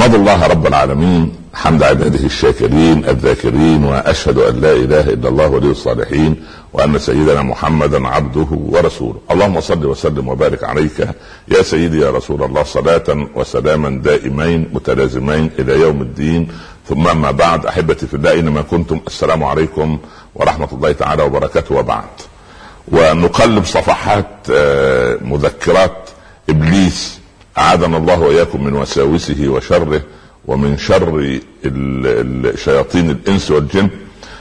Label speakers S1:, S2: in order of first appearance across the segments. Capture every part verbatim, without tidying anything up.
S1: احمد الله رب العالمين حمد عباده الشاكرين الذاكرين، واشهد ان لا اله الا الله ولي الصالحين، وان سيدنا محمدا عبده ورسوله. اللهم صل وسلم وبارك عليك يا سيدي يا رسول الله، صلاة وسلاما دائمين متلازمين الى يوم الدين. ثم ما بعد، احبتي في الله اينما كنتم، السلام عليكم ورحمة الله تعالى وبركاته. وبعد، ونقلب صفحات مذكرات ابليس، اعاذنا الله واياكم من وساوسه وشره ومن شر شياطين الانس والجن،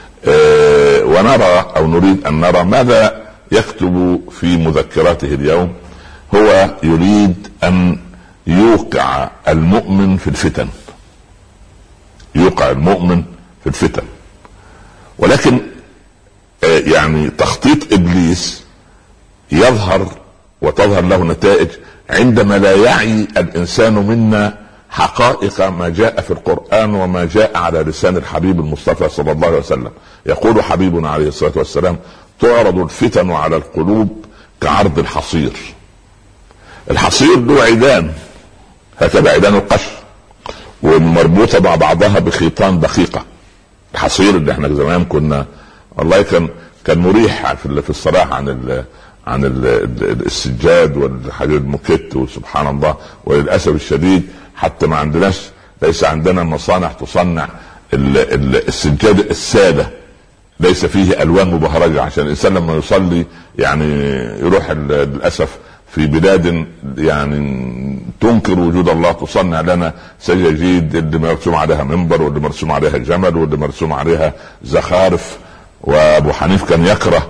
S1: ونرى او نريد ان نرى ماذا يكتب في مذكراته اليوم. هو يريد ان يوقع المؤمن في الفتن، يوقع المؤمن في الفتن. ولكن يعني تخطيط ابليس يظهر وتظهر له نتائج عندما لا يعي الانسان منا حقائق ما جاء في القرآن وما جاء على لسان الحبيب المصطفى صلى الله عليه وسلم. يقول حبيبنا عليه الصلاة والسلام: تعرض الفتن على القلوب كعرض الحصير. الحصير له عيدان، هكذا عيدان القش، ومربوطة مع بعضها بخيطان دقيقة. الحصير اللي احنا زمان كنا والله كان كان مريح في الصراحة عن ال عن السجاد والحاجات الموكيت، وسبحان الله. وللأسف الشديد حتى ما عندناش، ليس عندنا مصانع تصنع السجاد السادة، ليس فيه ألوان مبهرجة، عشان الإنسان لما يصلي يعني يروح للأسف في بلاد يعني تنكر وجود الله تصنع لنا سجاجيد اللي مرسوم عليها منبر، واللي مرسوم عليها جمل، واللي مرسوم عليها زخارف. وأبو حنيف كان يكره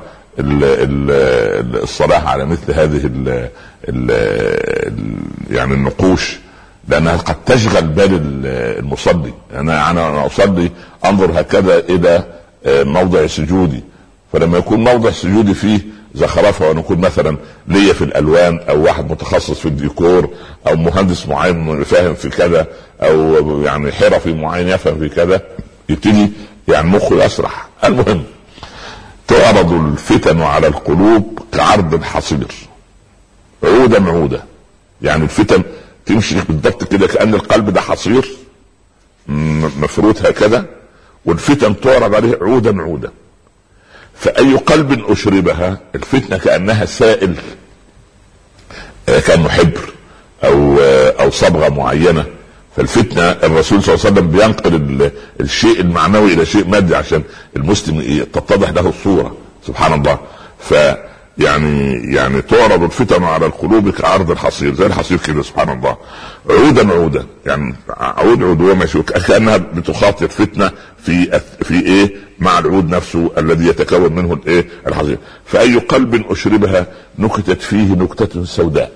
S1: الصلاة على مثل هذه ال ال يعني النقوش، لأنها قد تشغل بال المصلي. أنا أنا أصلي أنظر هكذا إلى موضع سجودي، فلما يكون موضع سجودي فيه زخرفة، ونكون مثلا ليا في الألوان، أو واحد متخصص في الديكور، أو مهندس معين فاهم في كذا، أو يعني حرفي معين يفهم في كذا، يبتدي يعني مخه يسرح. المهم، تعرض الفتن على القلوب كعرض الحصير، عودة معودة. يعني الفتن تمشي بالضبط كده، كأن القلب ده حصير مفروض هكذا، والفتن تعرض عليه عودة معودة. فأي قلب أشربها الفتنة كأنها سائل، كأنه حبر أو أو صبغة معينة. فالفتنة الرسول صلى الله عليه وسلم بينقل الشيء المعنوي إلى شيء مادي عشان المسلم تتضح له الصورة، سبحان الله. فيعني يعني تعرض الفتن على القلوب كعرض الحصير، زي الحصير كده، سبحان الله. عودة معودة، يعني عود عود ماشي، كأنها بتخاطر فتنة في في ايه مع العود نفسه الذي يتكون منه الايه الحصير. فأي قلب أشربها نكتت فيه نكتة سوداء،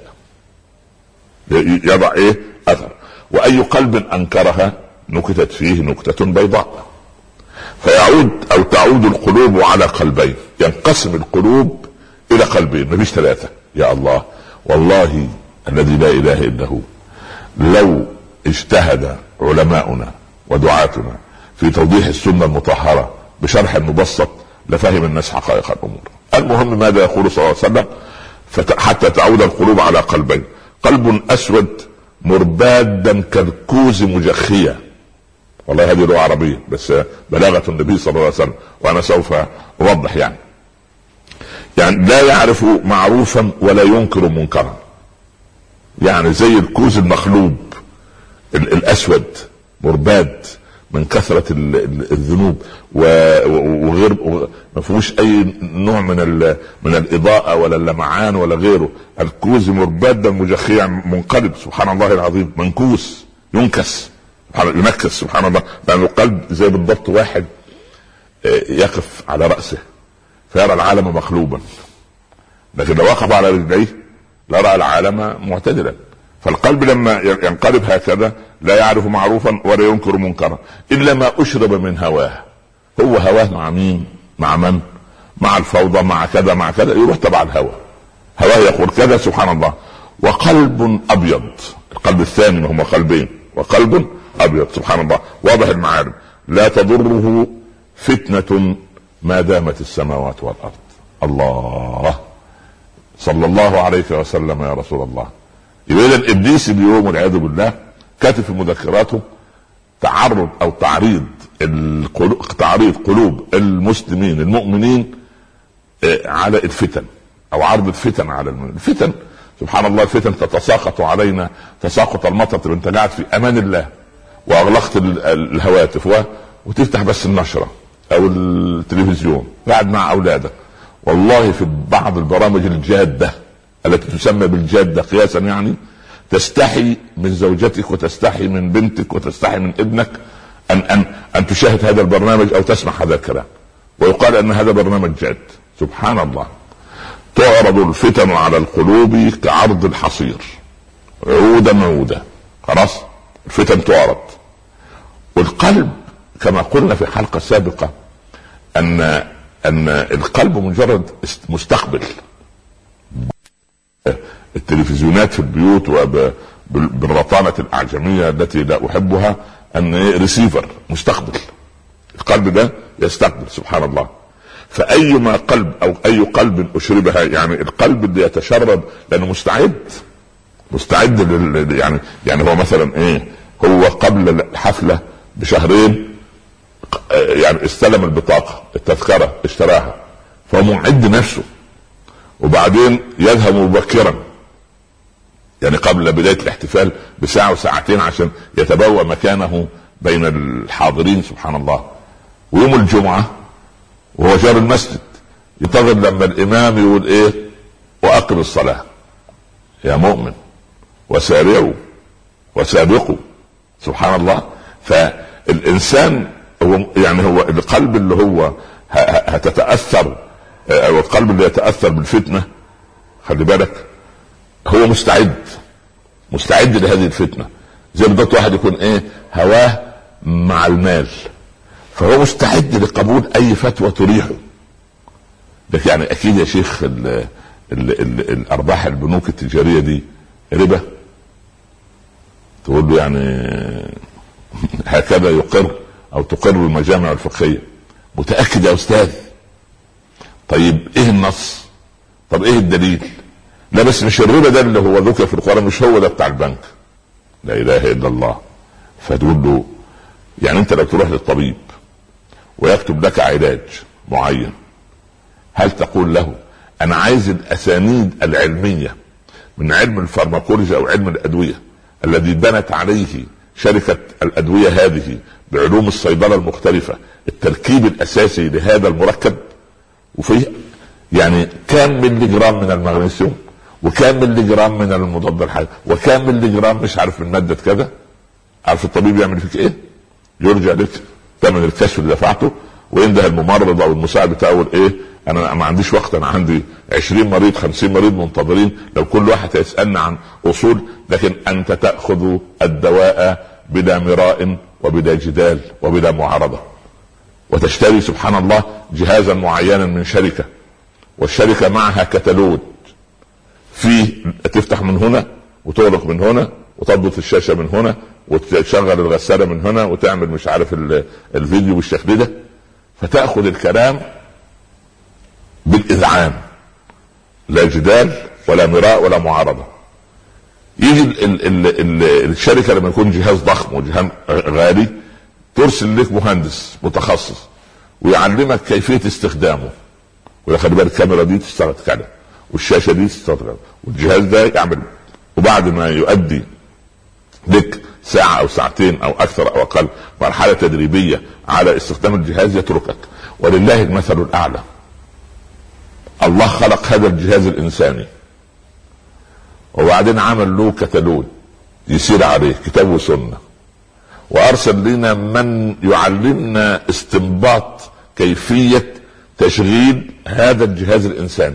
S1: يضع ايه أثر. وأي قلب أنكرها نكتت فيه نكتة بيضاء. فيعود أو تعود القلوب على قلبين، ينقسم القلوب إلى قلبين، مفيش ثلاثة. يا الله، والله الذي لا إله إلا هو، لو اجتهد علماؤنا ودعاتنا في توضيح السنة المطهرة بشرح مبسط لفهم الناس حقائق الأمور. المهم ماذا يقول صلى الله عليه وسلم: حتى تعود القلوب على قلبين، قلب أسود مربادا كالكوز مجخية. والله هذه لغة عربية بس بلاغة النبي صلى الله عليه وسلم، وأنا سوف أوضح. يعني يعني لا يعرف معروفا ولا ينكر منكرا، يعني زي الكوز المخلوب الأسود مرباد من كثرة الذنوب، وغير ما فيهوش أي نوع من من الإضاءة ولا اللمعان ولا غيره. الكوز مربادا مجخيا منقلب، سبحان الله العظيم، منكوس، ينكس، ينكس، سبحان الله. لأن القلب زي بالضبط واحد يقف على رأسه فيرى العالم مقلوبا، لكن لو وقف على رجليه لرى العالم معتدلا. فالقلب لما ينقلب هكذا لا يعرف معروفا ولا ينكر منكرا إلا ما أشرب من هواه. هو هواه مع مين؟ مع من؟ مع الفوضى، مع كذا مع كذا، يروح تبع الهوى. هواه يقول كذا، سبحان الله. وقلب أبيض، القلب الثاني، هم قلبين، وقلب أبيض، سبحان الله، واضح المعارف، لا تضره فتنة ما دامت السماوات والأرض. الله، صلى الله عليه وسلم يا رسول الله. يبقى إذن إبليس اليوم والعياذ بالله كاتب في مذكراته تعرض او تعريض القلوب تعريض قلوب المسلمين المؤمنين على الفتن او عرض الفتن على المؤمنين. الفتن سبحان الله الفتن تتساقط علينا تساقط المطر، انت قاعد في امان الله واغلقت الهواتف وتفتح بس النشرة او التلفزيون قاعد مع اولادك، والله في بعض البرامج الجادة التي تسمى بالجادة قياسا يعني تستحي من زوجتك وتستحي من بنتك وتستحي من ابنك ان ان ان تشاهد هذا البرنامج او تسمع هذا الكلام، ويقال ان هذا برنامج جاد. سبحان الله. تعرض الفتن على القلوب كعرض الحصير عودا عودا. خلاص الفتن تعرض، والقلب كما قلنا في حلقة سابقة ان ان القلب مجرد مستقبل. التلفزيونات في البيوت وبالرطانة الأعجمية التي لا أحبها أن ريسيفر مستقبل، القلب ده يستقبل. سبحان الله. فأيما قلب أو أي قلب أشربها، يعني القلب اللي يتشرب لأنه مستعد مستعد لل... يعني يعني هو مثلا إيه، هو قبل الحفلة بشهرين يعني استلم البطاقة التذكرة اشتراها، فهو معد نفسه، وبعدين يذهب مبكرا يعني قبل بداية الاحتفال بساعة وساعتين عشان يتبوأ مكانه بين الحاضرين. سبحان الله. ويوم الجمعة وهو جار المسجد ينتظر لما الإمام يقول إيه وأقم الصلاة يا مؤمن وسارعوا وسابقوا. سبحان الله. فالإنسان هو يعني هو القلب اللي هو هتتأثر او القلب اللي يتأثر بالفتنة، خلي بالك هو مستعد مستعد لهذه الفتنة. زي بالضبط واحد يكون ايه هواه مع المال، فهو مستعد لقبول اي فتوى تريحه. لكن يعني اكيد يا شيخ ال ال ال الارباح البنوك التجارية دي ربا، تقول له يعني هكذا يقر او تقر المجامع الفقهية. متأكد يا استاذ؟ طيب ايه النص؟ طب ايه الدليل؟ لا بس مش الربا ده اللي هو ذكر في القرآن، مش هو ده بتاع البنك. لا اله الا الله. فتقول له يعني انت لو تروح للطبيب ويكتب لك علاج معين، هل تقول له انا عايز الاسانيد العلمية من علم الفارماكولوجيا او علم الادوية الذي بنت عليه شركة الادوية هذه بعلوم الصيدلة المختلفة التركيب الاساسي لهذا المركب، وفيه يعني كام ملي جرام من المغنيسيوم وكام ملي جرام من المضاد الحيوي وكام ملي جرام مش عارف من مادة كذا؟ عارف الطبيب يعمل فيك ايه؟ يرجع لك ثمن الكشف اللي دفعته وينده الممرض او المساعد بتاعه ايه انا ما عنديش وقت، انا عندي عشرين مريض خمسين مريض منتظرين، لو كل واحد يسألنا عن اصول. لكن انت تأخذ الدواء بلا مراء وبلا جدال وبلا معارضة، وتشتري سبحان الله جهازا معينا من شركة، والشركة معها كتالوج فيه تفتح من هنا وتغلق من هنا وتضبط الشاشة من هنا وتشغل الغسالة من هنا وتعمل مش عارف الفيديو بالشكل ده. فتأخذ الكلام بالإذعان، لا جدال ولا مراء ولا معارضة. يجي ال ال ال الشركة لما يكون جهاز ضخم وجهاز غالي ترسل لك مهندس متخصص ويعلمك كيفية استخدامه، ولا خلي بالك الكاميرا دي تشتغل كذا والشاشة دي تشتغل كذا والجهاز ده يعمل. وبعد ما يؤدي لك ساعة او ساعتين او اكثر او اقل مرحلة تدريبية على استخدام الجهاز يتركك. ولله المثل الاعلى. الله خلق هذا الجهاز الانساني وبعدين عمل له كتالوج يسير عليه كتاب وسنة، وارسل لنا من يعلمنا استنباط كيفية تشغيل هذا الجهاز الانساني.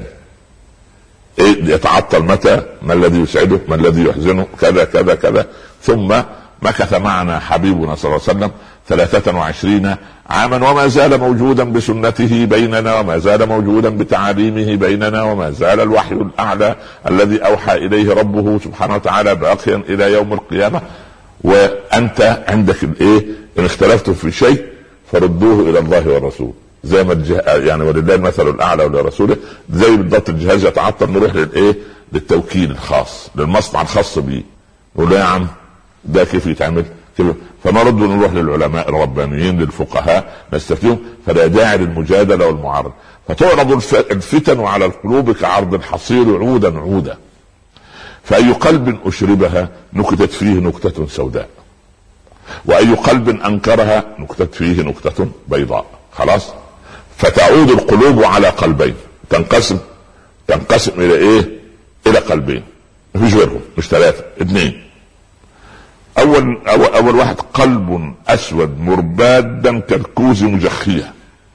S1: إيه يتعطل متى، ما الذي يسعده، ما الذي يحزنه، كذا كذا كذا. ثم مكث معنا حبيبنا صلى الله عليه وسلم ثلاثة وعشرين عاما وما زال موجودا بسنته بيننا، وما زال موجودا بتعاليمه بيننا، وما زال الوحي الأعلى الذي أوحى إليه ربه سبحانه وتعالى باقيا إلى يوم القيامة. وأنت عندك الإيه؟ إن اختلفتم في شيء فردوه إلى الله والرسول. زي ما الجه... يعني ولله المثل الأعلى ولرسوله. زي بالضبط الجهاز يتعطل نروح للإيه؟ للتوكيل الخاص، للمصنع الخاص به، نقول له يا عم ده كيف يتعمل كيف؟ فنرد نروح للعلماء الربانيين للفقهاء نستفتيهم، فلا داعي للمجادله والمعارضه. فتعرض الفتن على القلوب كعرض الحصير عودا عودا، فأي قلب أشربها نكتت فيه نكتة سوداء، وأي قلب أنكرها نكتت فيه نكتة بيضاء. خلاص، فتعود القلوب على قلبين، تنقسم تنقسم إلى إيه؟ إلى قلبين، مفيش غيرهم، مش ثلاثة، اثنين. أول, أول أول واحد قلب أسود مربادا كالكوز مجخية،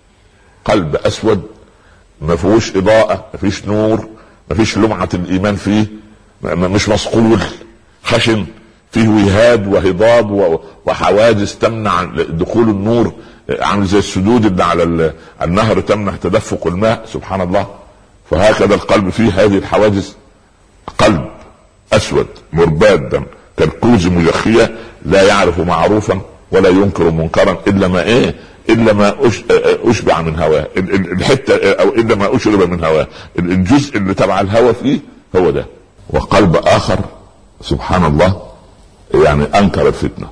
S1: قلب أسود ما فيهوش إضاءة، ما فيش نور، ما فيش لمعة الإيمان فيه، مش مصقول، خشن، فيه وهاد وهضاب وحواجز تمنع دخول النور، عامل زي السدود اللي على النهر تمنع تدفق الماء. سبحان الله. فهكذا القلب فيه هذه الحواجز. قلب أسود مربادا كالكوز مجخية لا يعرف معروفا ولا ينكر منكرا إلا ما إيه إلا ما أشبع من هواه، الحتة أو إلا ما أشرب من هواه، الجزء اللي تبع الهوى فيه هو ده. وقلب آخر سبحان الله يعني أنكر الفتنة.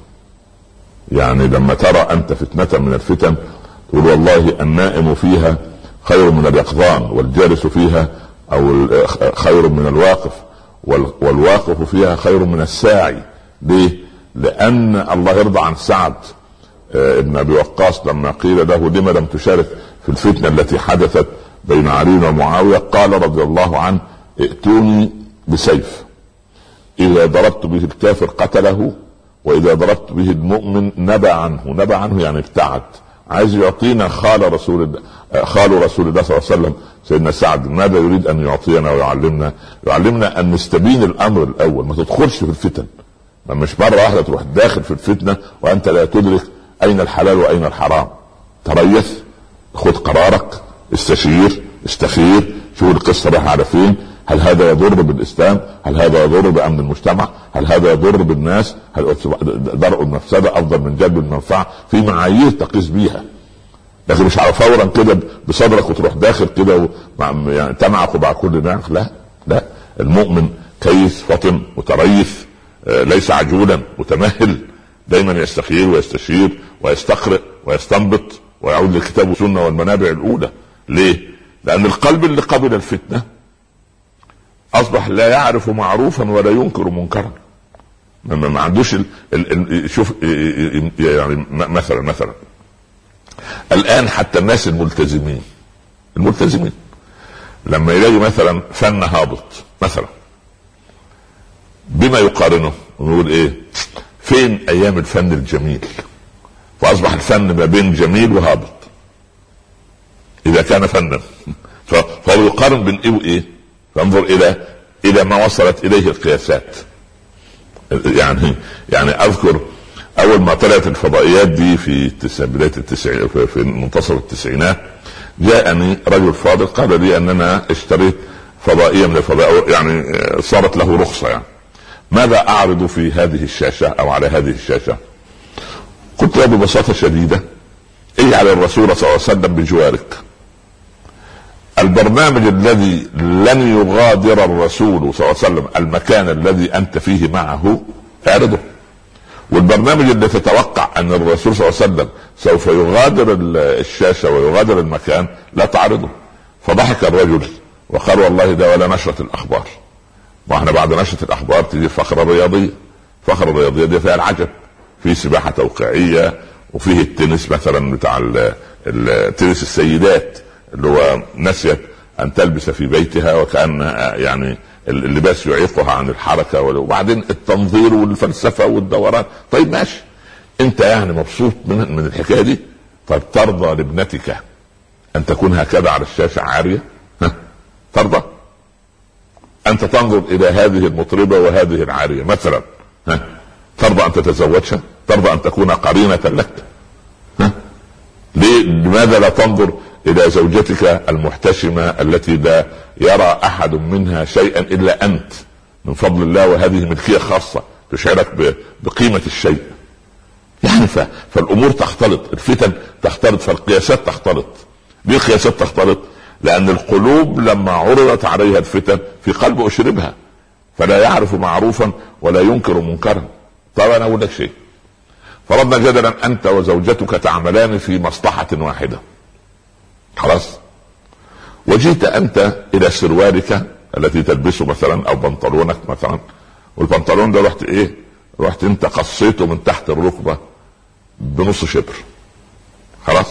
S1: يعني لما ترى أنت فتنة من الفتن تقول والله النائم فيها خير من اليقظان، والجالس فيها أو خير من الواقف، والواقف فيها خير من الساعي. ليه؟ لأن الله يرضى عن سعد ابن أبي وقاص لما قيل له لما لم تشارك في الفتنة التي حدثت بين علي ومعاوية، قال رضي الله عنه ائتوني بسيف إذا ضربت به الكافر قتله، وإذا ضربت به المؤمن نبى عنه. نبى عنه يعني ابتعد. عايز يعطينا خال رسول الله خال رسول الله صلى الله عليه وسلم سيدنا سعد. ماذا يريد أن يعطينا ويعلمنا؟ يعلمنا أن نستبين الأمر الأول، ما تدخلش في الفتن، ما مش مرة واحدة تروح داخل في الفتنة وأنت لا تدرك أين الحلال وأين الحرام. تريث، خذ قرارك، استشير، استخير، شوف القصة رايحة على فين. هل هذا يضر بالإسلام؟ هل هذا يضر بأمن المجتمع؟ هل هذا يضر بالناس؟ هل درء المفسدة أفضل من جلب المنفعة؟ في معايير تقيس بيها، لكن مش على فورا كده بصدرك وتروح داخل كده يعني تمعق وبع كل ناس. لا لا، المؤمن كيس فطن متريث، ليس عجولا متمهل، دايما يستخير ويستشير ويستقرئ ويستنبط ويعود للكتاب والسنة والمنابع الأولى. ليه؟ لأن القلب اللي قبل الفتنة أصبح لا يعرف معروفا ولا ينكر منكرا، ما عندوش ال ال شوف يعني مثلا مثلا الآن حتى الناس الملتزمين الملتزمين لما يلاقي مثلا فن هابط مثلا بما يقارنه ونقول ايه فين ايام الفن الجميل؟ فاصبح الفن ما بين جميل وهابط اذا كان فنا، فهو يقارن بين ايه وايه. فانظر الى الى ما وصلت اليه القياسات. يعني يعني اذكر اول ما طلعت الفضائيات دي في بدايه التسعين في منتصف التسعينات جاءني رجل فاضل قال لي اننا اشتريت فضائيه من الفضائيات، يعني صارت له رخصه، يعني ماذا اعرض في هذه الشاشه او على هذه الشاشه؟ قلت له ببساطه شديده اجعل الرسول صلى الله عليه وسلم بجوارك. البرنامج الذي لن يغادر الرسول صلى الله عليه وسلم المكان الذي انت فيه معه اعرضه، والبرنامج اللي تتوقع ان الرسول صلى الله عليه وسلم سوف يغادر الشاشه ويغادر المكان لا تعرضه. فضحك الرجل وقال والله ده ولا نشرة الاخبار. واحنا بعد نشرة الاخبار تيجي فقرة رياضية، فقرة رياضية دي فيها العجب، في سباحة توقيعية وفيه التنس مثلا بتاع التنس السيدات اللي هو نسيت ان تلبس في بيتها وكأن يعني اللباس يعيقها عن الحركة، وبعدين التنظير والفلسفة والدوران. طيب ماشي، انت يعني مبسوط من من الحكاية دي؟ طيب ترضى لابنتك ان تكون هكذا على الشاشة عارية؟ ها ترضى؟ انت تنظر الى هذه المطربة وهذه العارية مثلا، ها ترضى ان تتزوجها؟ ترضى ان تكون قرينة لك؟ ها ليه؟ لماذا لا تنظر الى زوجتك المحتشمة التي لا يرى احد منها شيئا الا انت من فضل الله، وهذه ملكية خاصة تشعرك بقيمة الشيء. يعني فالامور تختلط، الفتن تختلط، فالقياسات تختلط. ليه القياسات تختلط؟ لان القلوب لما عرضت عليها الفتن في قلب اشربها، فلا يعرف معروفا ولا ينكر منكرا. طب انا اقول لك شيء، فرضنا جدلا انت وزوجتك تعملان في مصلحة واحدة، خلاص، وجيت انت الى سروالك التي تلبسه مثلا او بنطلونك مثلا، والبنطلون ده رحت ايه، رحت انت قصيته من تحت الركبة بنص شبر، خلاص،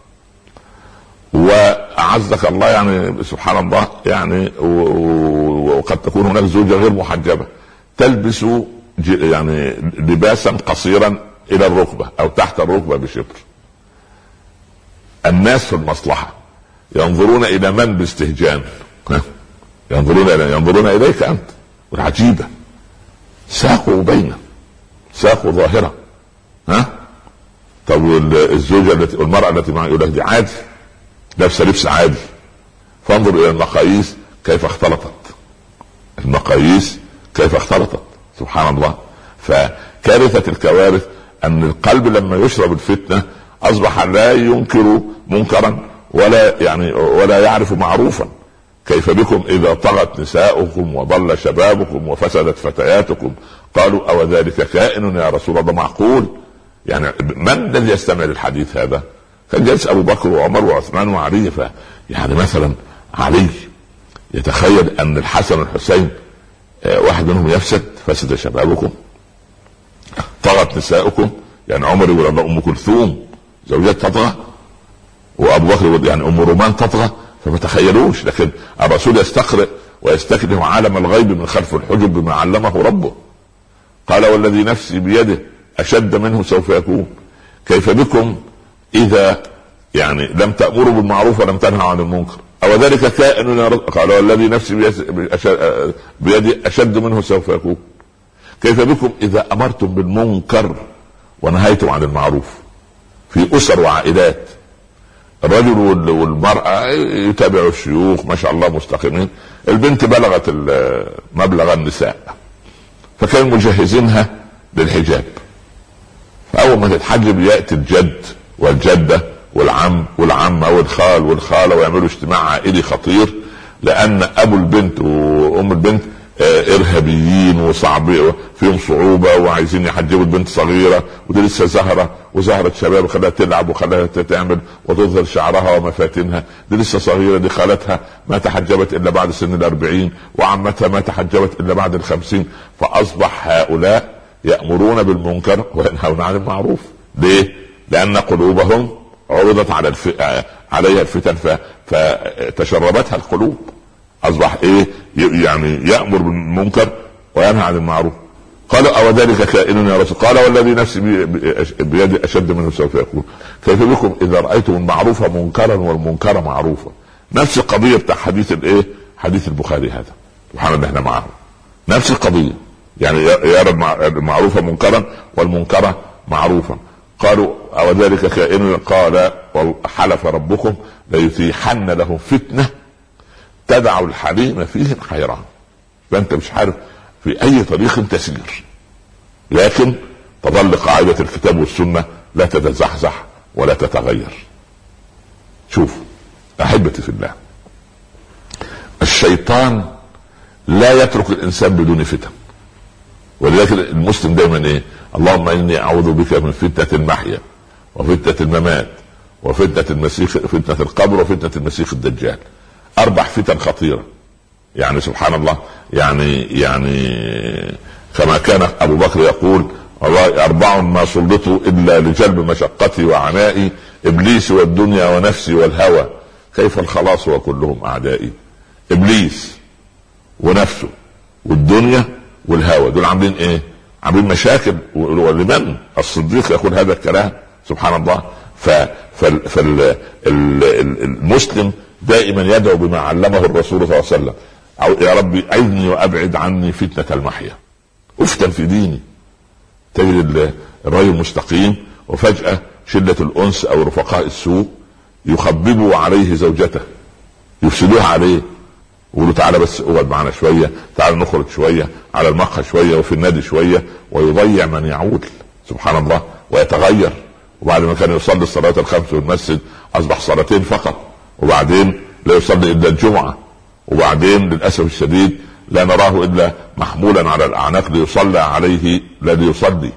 S1: وأعزك الله يعني سبحان الله يعني، وقد تكون هناك زوجة غير محجبة تلبس يعني لباسا قصيرا إلى الركبة أو تحت الركبة بشبر. الناس في المصلحة ينظرون إلى من باستهجان؟ ينظرون إلى ينظرون إليك أنت. والعجيبة ساقوا بينه، ساقوا ظاهرة، ها؟ طب الزوجة التي المرأة التي معي يقول لك دي عادي، لابسه لبس عادي. فانظر الى المقاييس كيف اختلطت، المقاييس كيف اختلطت، سبحان الله. فكارثة الكوارث ان القلب لما يشرب الفتنة اصبح لا ينكر منكرا ولا يعني ولا يعرف معروفا. كيف بكم اذا طغت نساؤكم وضل شبابكم وفسدت فتياتكم قالوا او ذلك كائن يا رسول الله؟ معقول يعني؟ من الذي يستمع للحديث هذا؟ كان جالس ابو بكر وعمر وعثمان وعلي. ف يعني مثلا علي يتخيل ان الحسن والحسين واحد منهم يفسد، فسد شبابكم، طغت نساؤكم، يعني عمر يقول الله ام كلثوم زوجات تطغى، وابو بكر يقول يعني ام رومان تطغى، فما تخيلوش. لكن الرسول يستقرئ ويستكلم عالم الغيب من خلف الحجب بما علمه ربه. قال والذي نفسي بيده اشد منه سوف يكون. كيف بكم اذا يعني لم تأمروا بالمعروف ولم تنهوا عن المنكر؟ او ذلك كائن يا رب؟ قال والذي نفسي بيدي اشد منه سوف يكون. كيف بكم اذا امرتم بالمنكر ونهيتم عن المعروف؟ في اسر وعائلات الرجل والمرأة يتابعوا الشيوخ ما شاء الله مستقيمين، البنت بلغت مبلغ النساء فكانوا مجهزينها للحجاب، فاول ما تتحجب ياتي الجد والجدة والعم والعمة والخال والخالة ويعملوا اجتماع عائلي خطير، لان ابو البنت وام البنت ارهابيين وصعب فيهم صعوبة وعايزين يحجبوا البنت صغيرة ودي لسه زهرة وزهرة شباب، خلاها تلعب وخلاها تعمل وتظهر شعرها ومفاتنها، دي لسه صغيرة، دي خالتها ما تحجبت الا بعد سن الاربعين وعمتها ما تحجبت الا بعد الخمسين. فاصبح هؤلاء يأمرون بالمنكر وينهون عن المعروف. ليه؟ لان قلوبهم عرضت على الف... عليها الفتن ف... فتشربتها القلوب. اصبح ايه يعني يأمر بالمنكر وينهى عن المعروف. قالوا او ذلك كائن يا رسول؟ قال والذي نفسي بيدي اشد منه سوف يكون. كيف بكم اذا رايتم المعروف منكرا والمنكر معروفا؟ نفس القضيه بتاع حديث الايه، حديث البخاري هذا، سبحان الله احنا معه نفس القضيه، يعني يرى المعروف منكرا والمنكر معروفا. قالوا او ذلك كائن؟ قال حلف ربكم ليتيحن لهم فتنه تدع الحليم فيه حيران. فانت مش عارف في اي طريق تسير، لكن تظل قاعدة الكتاب والسنة لا تتزحزح ولا تتغير. شوف احبتي في الله، الشيطان لا يترك الانسان بدون فتن، ولذلك المسلم دائما ايه، اللهم اني اعوذ بك من فتنة المحيا وفتنة الممات وفتنة المسيح، فتنة القبر وفتنة المسيح الدجال. اربع فتن خطيرة، يعني سبحان الله، يعني يعني كما كان ابو بكر يقول اربع ما سلطوا الا لجلب مشقتي وعنائي، ابليس والدنيا ونفسي والهوى، كيف الخلاص وكلهم اعدائي؟ ابليس ونفسه والدنيا والهوى دول عاملين ايه؟ عاملين مشاكل. ولمن الصديق يقول هذا الكلام؟ سبحان الله. فالمسلم دائما يدعو بما علمه الرسول صلى الله عليه وسلم، يا ربي اعذني وابعد عني فتنة المحيا، افتن في ديني. تجد الرجل مستقيم وفجأة شلة الانس او رفقاء السوء يخببوا عليه زوجته، يفسدوها عليه، يقولوا تعالى بس اقعد معنا شوية، تعالى نخرج شوية على المقهى شوية وفي النادي شوية، ويضيع من يعود سبحان الله ويتغير. وبعد ما كان يصلي الصلاة الخمس في المسجد اصبح صلاتين فقط، وبعدين لا يصلي الا الجمعة، وبعدين للأسف الشديد لا نراه إلا محمولا على الأعناق ليصلى عليه لا ليصلي.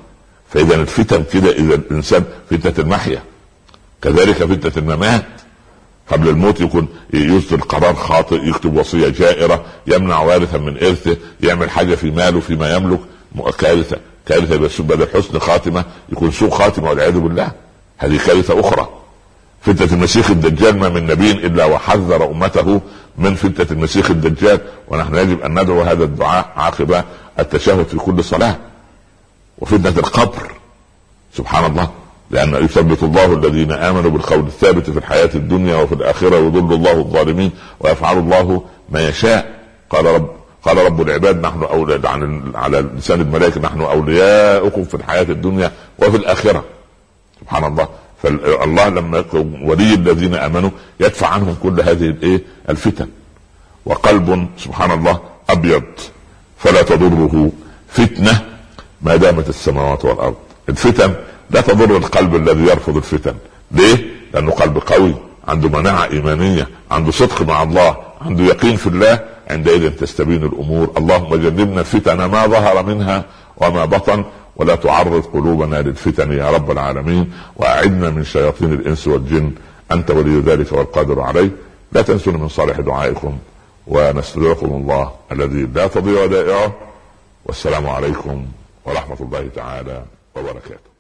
S1: فاذا الفتن كده، اذا الانسان فتنة المحيا كذلك فتنة الممات. قبل الموت يكون يصدر قرار خاطئ، يكتب وصية جائرة، يمنع وارثا من ارثه، يعمل حاجة في ماله فيما يملك، كارثة كارثة. بس بدل حسن خاتمة يكون سوء خاتمة والعياذ بالله، هذه كارثة اخرى. فتنة المسيح الدجال ما من نبي الا وحذر امته من فتنة المسيح الدجال، ونحن يجب ان ندعو هذا الدعاء عقب التشهد في كل صلاة. وفتنة القبر سبحان الله، لأن يثبت الله الذين آمنوا بالقول الثابت في الحياة الدنيا وفي الآخرة ويضل الله الظالمين ويفعل الله ما يشاء. قال رب قال رب العباد نحن أولاد على لسان الملائكة نحن أولياؤكم في الحياة الدنيا وفي الآخرة. سبحان الله. فالله لما ولي الذين آمنوا يدفع عنهم كل هذه الايه الفتن. وقلب سبحان الله أبيض فلا تضره فتنة ما دامت السماوات والأرض. الفتن لا تضر القلب الذي يرفض الفتن. ليه؟ لأنه قلب قوي، عنده مناعة إيمانية، عنده صدق مع الله، عنده يقين في الله. عندئذ تستبين الأمور. اللهم جنبنا الفتن ما ظهر منها وما بطن، ولا تعرض قلوبنا للفتن يا رب العالمين، وأعدنا من شياطين الإنس والجن، أنت ولي ذلك والقادر عليه. لا تنسوا من صالح دعائكم، ونستودعكم الله الذي لا تضيع ودائعه. والسلام عليكم ورحمة الله تعالى وبركاته.